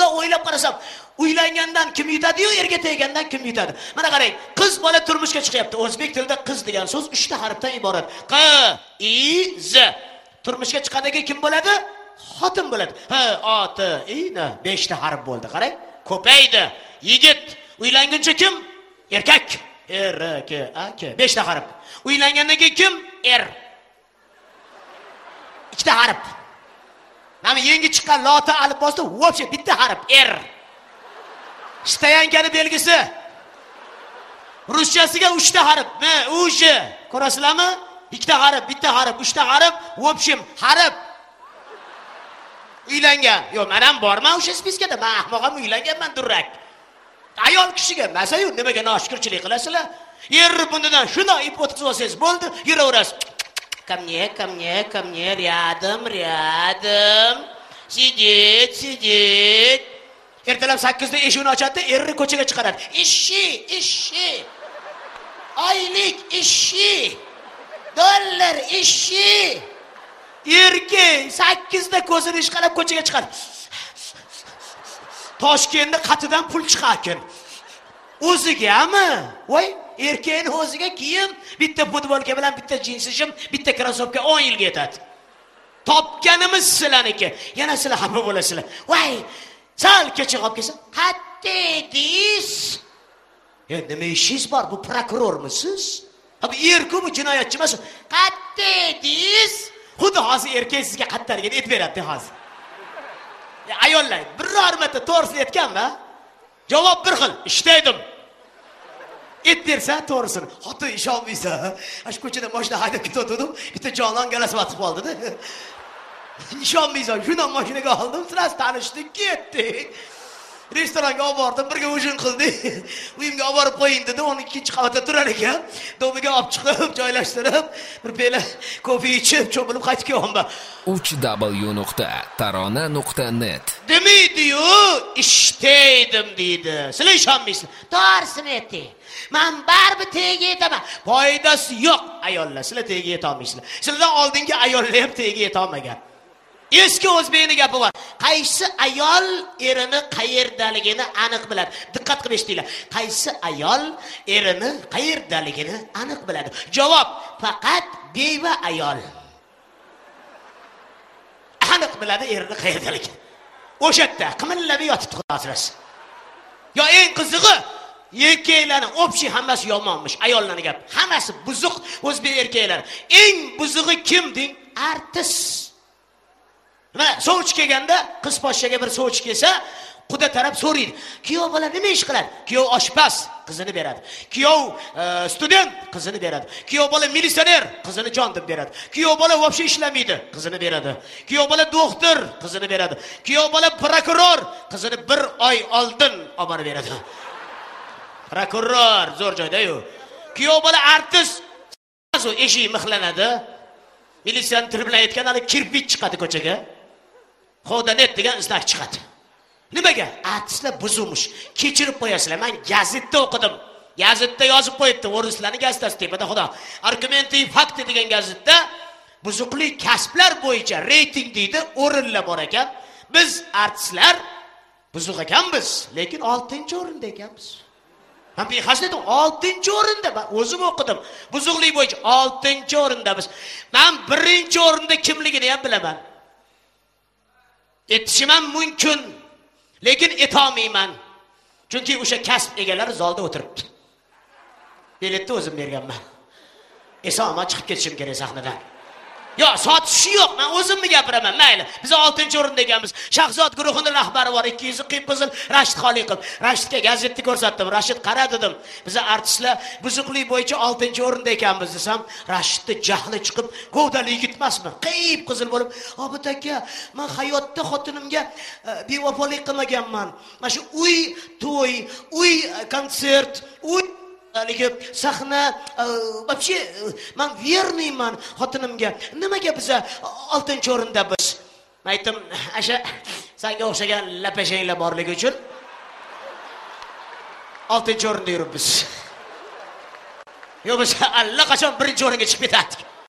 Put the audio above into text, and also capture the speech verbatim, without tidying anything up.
o'ylab qarasam, uylangandan kim yutadi-yu, erga teggandan kim yutadi? Mana qarang, qiz bola turmushga chiqyapti. O'zbek tilida qiz degan so'z uchta harfdan iborat. Q, I, Z. Turmushga chiqadigan kim bo'ladi? Xotin bo'ladi. Ha, O, T, I, N. beshta harf bo'ldi. Qarang, ko'paydi. Yigit uylanguncha kim? Erkak. R, K, A, K. beshta harf. Uylangandan keyin kim? Er. ikkita harf. Mana yangi chiqqan lota alifbosida вообще bitta harf er. Shtayankani belgisi. Ruschasiga uchta harf. M, U, J. Ko'rasizlarmi? Ikkita harf, bitta harf, uchta harf, в общем harf. Uylangan. Yo'q, men ham borman o'sha spiskada. Men ahmoqam uylanganman durrak. Ayol kishiga masayu nimaga noshukirchilik qilasizlar? Er bundan shuna ip o'tkazib olsangiz bo'ldi, yuraverasiz. Ко мне, ко мне, ко мне, рядом, рядом. Сидеть, сидеть. Ertalab sakkizda eshikni ochadi, erni ko'chaga chiqaradi. Ishi, ishi. Oylik ishi. Dollar ishi. Erkak sakkizda ko'zini ishqalab ko'chaga chiqadi. Toshkentda qatidan pul chiqarkan. O'zigami? Voy, erkakning o'ziga kiyim, bitta futbolka bilan bitta jinsi shim, bitta krossovka o'n yilga yetadi. Topganimiz sizlarniki. Yana sizlar xafa bo'lasizlar. Voy, sal kecha qolib kelsa, "Qattedis?" Endi nima ishingiz bor? Bu prokurormisiz? Abi erkak bu jinoyatchi emas. "Qattedis?" Xuddi hozir erkak sizga qattargan et beradi hozir. Ya ayollar, biror marta to'g'risini aytganmi? Javob bir xil, ishtaydim. Et bersa to'g'risini. Xotin ishonmaysa, ash ko'chada mashina haydab ketdim, bitta jonon galasib atib qoldi-da. Ishonmaysan, shuna mashinaga oldim, siz tanishdik, ketdik. Restoranga olib bordim, birga o'jin qildik. Uyimga olib borib qo'ying dedi, o'n ikkinchi qavatda turar ekan. Domiga olib chiqib, joylashtirib, bir pela kofe ichib, cho'milib qaytib kelaman. uch w nuqta tarona nuqta net Demeydi-yu, ishtaydim deydi. Sizlar ishonmaysizlar. To'g'risini ayting. Men baribir tega yetaman. Foydasi yo'q, ayollar. Sizlar tega yeta olmaysizlar. Sizlardan oldingi ayollar ham tega yeta olmagan. Eski o'zbekning gapi bor. Qaysi ayol erini qayerdaligini aniq biladi. Diqqat qilib eshitinglar. Qaysi ayol erini qayerdaligini aniq biladi? Javob: faqat beva ayol. Aniq biladi erini qayerdaligini. O'sha yerda qimillab yotibdi, xudo asrasin. Yo eng qizig'i, erkaklarning opsi hammasi yomonmish, ayollarning gapi. Hammasi buzuq o'zbek erkaklari. Eng buzug'i kim deng? Artist. Mana sovchi kelganda, qiz poshshaga bir sovchi kelsa, quda taraf so'raydi. Kuyov bola nima ish qiladi? Kuyov oshpaz, qizini beradi. Kuyov student, qizini beradi. Kuyov bola militsioner, qizini jon deb beradi. Kuyov bola vobshe ishlamaydi, qizini beradi. Kuyov bola doktor, qizini beradi. Kuyov bola prokuror, qizini bir oy oldin olib borib beradi. Prokuror zo'r joyda-yu. Kuyov bola artist, o'zi eshik mixlanadi. Militsion til bilan aytganda kirpich chiqadi ko'chaga. Xodanet degan iznak chiqadi. Nimaga? Artistlar buzilmish. Kechirib qo'yasizlar. Men gazetda o'qidim. Gazetda yozib qo'yibdi. O'rislarning gazetasi tepada xudo. Argumentiv fakti degan gazetda buzuqlik kasblar bo'yicha reyting deydi, o'rinlar bor ekan. Biz artistlar buzuq ekanmiz, lekin oltinchi o'rinda ekanmiz. Men bexasnadim oltinchi o'rinda. Men o'zim o'qidim. Buzuqlik bo'yicha oltinchi o'rinda biz. Men birinchi o'rinda kimligini ham bilaman. Etishim ham mumkin, lekin etolmayman. Chunki o'sha kasb egalari zalda o'tiribdi. Biletni o'zim berganman. Eson-omon chiqib ketishim kerak sahnadan. Yo, sotishi yo'q, men o'zimni gapiraman, mayli. Biz oltinchi o'rinda ekanmiz. Shahzod guruhining rahbari bor, ikki yuz qip-qizil Rashid Xoliqov. Rashidga gazetni ko'rsatdim. Rashid qara dedim. Biz artistlar buzuqlik bo'yicha oltinchi o'rinda ekanmiz desam, Rashidni jahli chiqib, govdali yigit emasmi? Qiyib qizil bo'lib, "Obid aka, men hayotda xotinimga bevafolik qilmaganman. Mana shu uy, to'y, uy, konsert, uy haligi sahna, вообще men verniyman xotinimga. Nimaga biz oltinchi o'rinda biz?" Men aytdim, "Asha senga o'xshagan lapashanglar borligi uchun oltinchi o'rinda yuribmiz. Yo'q, biz allaqachon birinchi o'ringa chiqib ketdik."